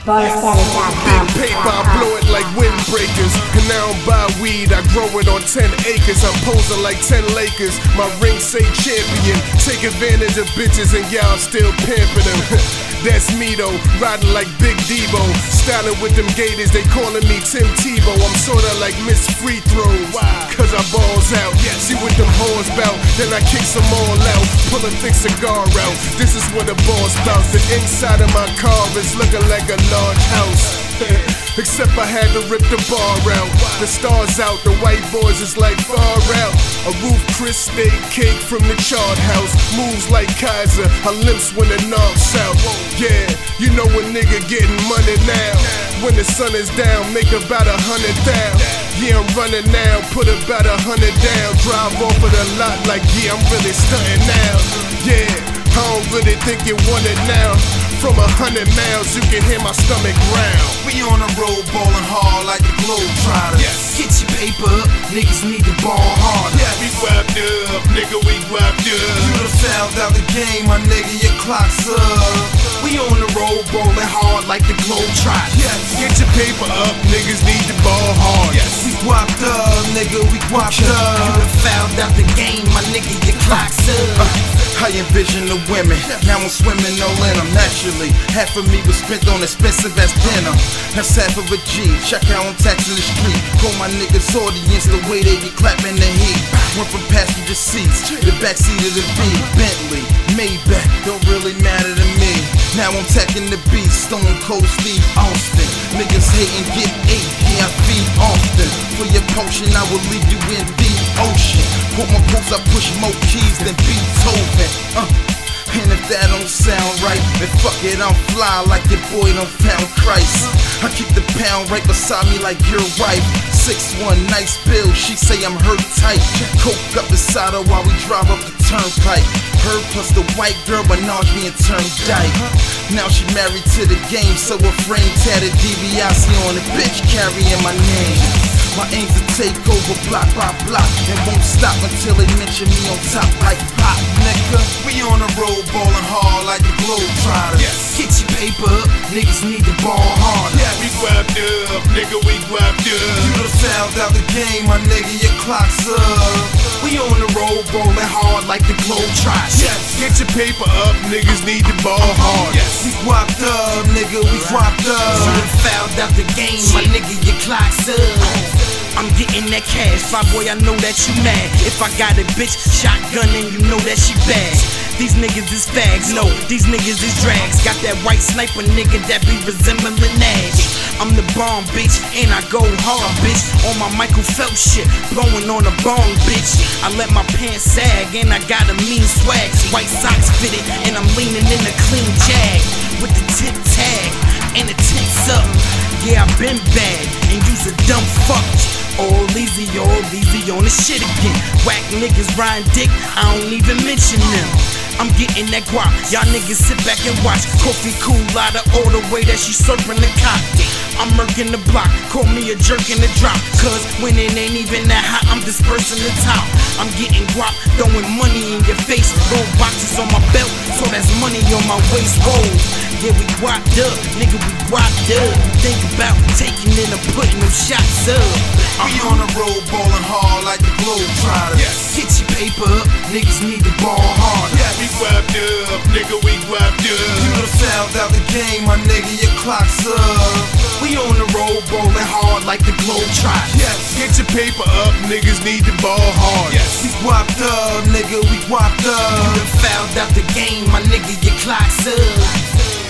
Big paper, I blow it like windbreakers. And now I'm buy weed, I grow it on 10 acres. I'm posing like 10 Lakers. My ring say champion. Take advantage of bitches and y'all still pimping them. That's me though, riding like Big Debo. Styling with them gators, they calling me Tim Tebow. I'm sorta like Miss Free Throws, cause I balls out. See what them whores bout, then I kick some all out. Pull a thick cigar out, this is what the ball's bout. The inside of my car is looking like a large house. Except I had to rip the bar out. The stars out, the white boys is like far out. A roof Chris steak cake from the chart house. Moves like Kaiser, her lips when it knocks out. Yeah, you know a nigga getting money now. When the sun is down, make about 100,000. Yeah, I'm running now, put about 100 down. Drive off of the lot like, yeah, I'm really stunting now. Yeah, I don't really think you want it now. From 100 miles, you can hear my stomach growl. We on the road ballin' hard like the Globetrotters. Get your paper up, niggas need to ball harder. We wrapped up, nigga, we wrapped up. You done found out the game, my nigga, your clock's up. We on the road ballin' hard like the Globetrotters. Get your paper up, niggas need to ball hard. We guapped up, nigga, we guapped up. You done found out the game, my nigga, your clock's up. I envision the women, now I'm swimming all in them. Naturally, half of me was spent on expensive ass dinner. That's half of a G, check out on taxing the street. Call my niggas audience the way they be clapping the heat. Went from passenger seats to the backseat of the V. Bentley, Maybach, don't really matter to me. Now I'm tacking the beat, Stone Cold Steve Austin. Niggas hating, get 8, yeah I feed often. For your potion, I will leave you in the ocean. Put my post, I push more keys than Beethoven. And if that don't sound right, then fuck it, I'm fly like your boy done found Christ. I keep the pound right beside me like your wife. 6'1", nice build, she say I'm her type. Coke up beside her while we drive up the turnpike. Her plus the white girl, menage me and Turndike. Now she married to the game, so her friend tatted DiBiase on the bitch carrying my name. My aim's to take over block by block, and won't stop until they mention me on top like pop, nigga. We on the road ballin' hard like the Globetrotters. Get your paper up, niggas need to ball harder. We wrapped up, nigga, we wrapped up. You done found out the game, my nigga, your clock's up. We on the road ballin' hard like the Globetrotters. Get your paper up, niggas need to ball hard. We guapped up, nigga, we guapped up. You done found out the game, my nigga, your clock's up. I'm getting that cash, fly boy, I know that you mad. If I got a bitch shotgunning, you know that she bad. These niggas is fags, no, these niggas is drags. Got that white sniper nigga that be resembling Nash. I'm the bomb, bitch, and I go hard, bitch. On my Michael Phelps shit, blowing on a bong, bitch. I let my pants sag, and I got a mean swag. White socks fitted, and I'm leaning in a clean jag. With the tip tag, and the tips up. Yeah, I been bad, and you's a dumb fuck. All easy on the shit again. Whack niggas riding dick, I don't even mention them. I'm getting that guap, y'all niggas sit back and watch. Kofi cool out of all the way that she serving the cock. I'm murking the block, call me a jerk in the drop. Cause when it ain't even that hot, I'm dispersing the top. I'm getting guap, throwing money in your face. Gold boxes on my belt, so that's money on my waist. Whoa, yeah, we guapped up, nigga, we guapped up. Think about taking it and putting them shots up. We on the road ballin' hard like the Globetrotters. Get your paper up, niggas need to ball harder. We wrapped up, nigga, we wrapped up. You done found out the game, my nigga, your clock's up. We on the road ballin' hard like the Globetrotters. Get your paper up, niggas need to ball hard. We guapped up, nigga, we guapped up. You done found out the game, my nigga, your clock's up.